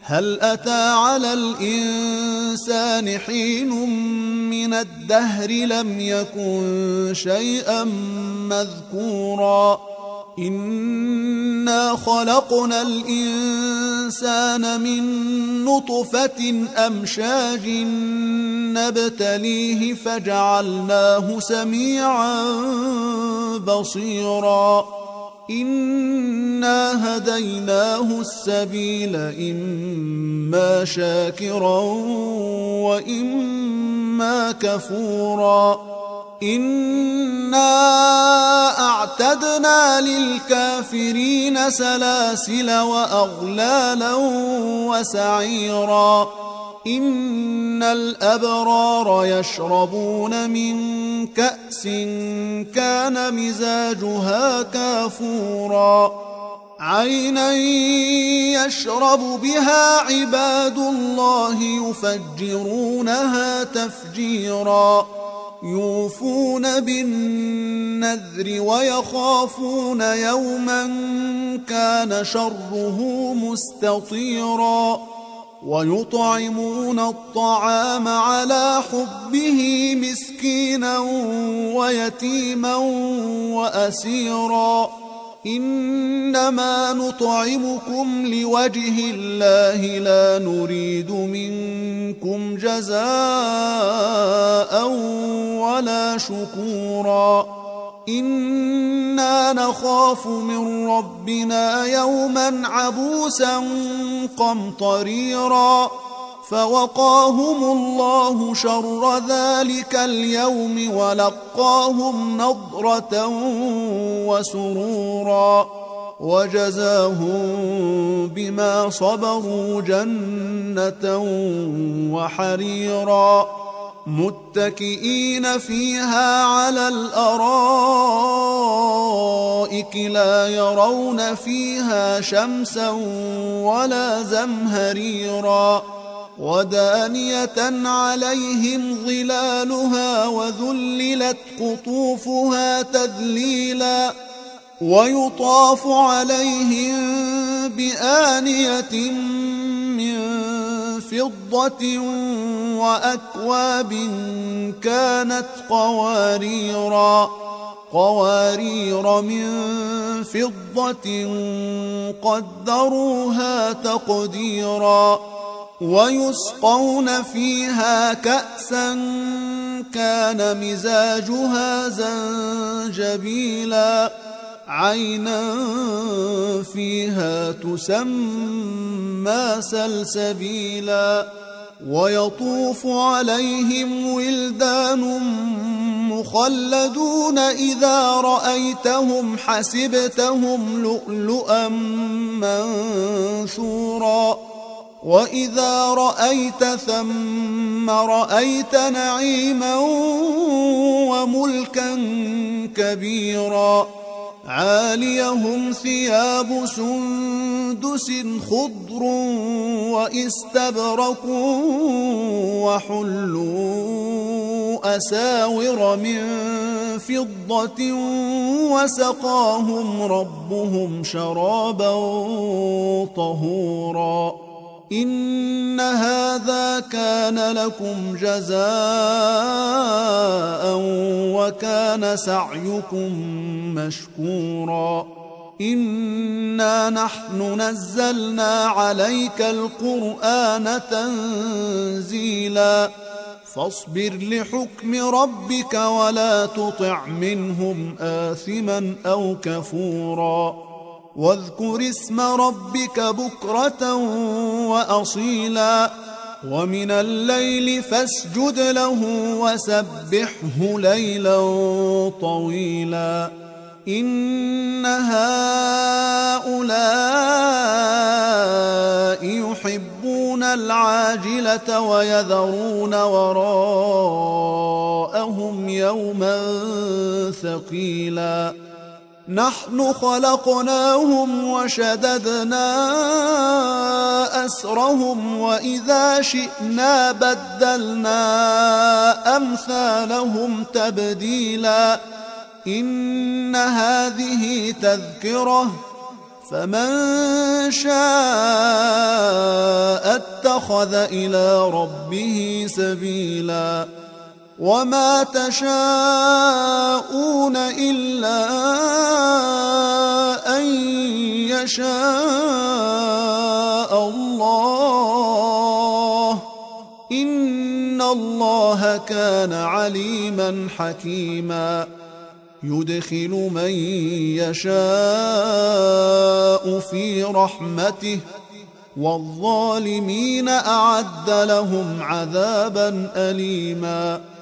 هل أتى على الإنسان حين من الدهر لم يكن شيئا مذكورا إنا خلقنا الإنسان من نطفة أمشاج نبتليه فجعلناه سميعا بصيرا إنا هديناه السبيل إما شاكرا وإما كفورا إنا أعتدنا للكافرين سلاسل وأغلالا وسعيرا إن الأبرار يشربون من كأس كان مزاجها كافورا عينا يشرب بها عباد الله يفجرونها تفجيرا يوفون بالنذر ويخافون يوما كان شره مستطيرا ويطعمون الطعام على حبه مسكينا ويتيما وأسيرا إنما نطعمكم لوجه الله لا نريد منكم جزاء ولا شكورا إنا نخاف من ربنا يوما عبوسا قمطريرا فوقاهم الله شر ذلك اليوم ولقاهم نضرة وسرورا وجزاهم بما صبروا جنة وحريرا متكئين فيها على الأرائك لا يرون فيها شمسا ولا زمهريرا ودانية عليهم ظلالها وذللت قطوفها تذليلا ويطاف عليهم بآنية من فضة وأكواب كانت قوارير من فضة قدروها تقديرا ويسقون فيها كأسا كان مزاجها زنجبيلا عينا فيها تسمى سلسبيلا ويطوف عليهم ولدان مخلدون إذا رأيتهم حسبتهم لؤلؤا منثورا وإذا رأيت ثم رأيت نعيما وملكا كبيرا عاليهم ثياب سندس خضر واستبرق وحلوا أساور من فضة وسقاهم ربهم شرابا طهورا إن هذا كان لكم جزاء وكان سعيكم مشكورا إنا نحن نزلنا عليك القرآن تنزيلا فاصبر لحكم ربك ولا تطع منهم آثما أو كفورا واذكر اسم ربك بكرة وأصيلا ومن الليل فاسجد له وسبحه ليلا طويلا إن هؤلاء يحبون العاجلة ويذرون وراءهم يوما ثقيلا نحن خلقناهم وشددنا أسرهم وإذا شئنا بدلنا أمثالهم تبديلا إن هذه تذكرة فمن شاء لاتخذ إلى ربه سبيلا وما تشاءون إلا أن يشاء الله إن الله كان عليما حكيما يدخل من يشاء في رحمته والظالمين أعد لهم عذابا أليما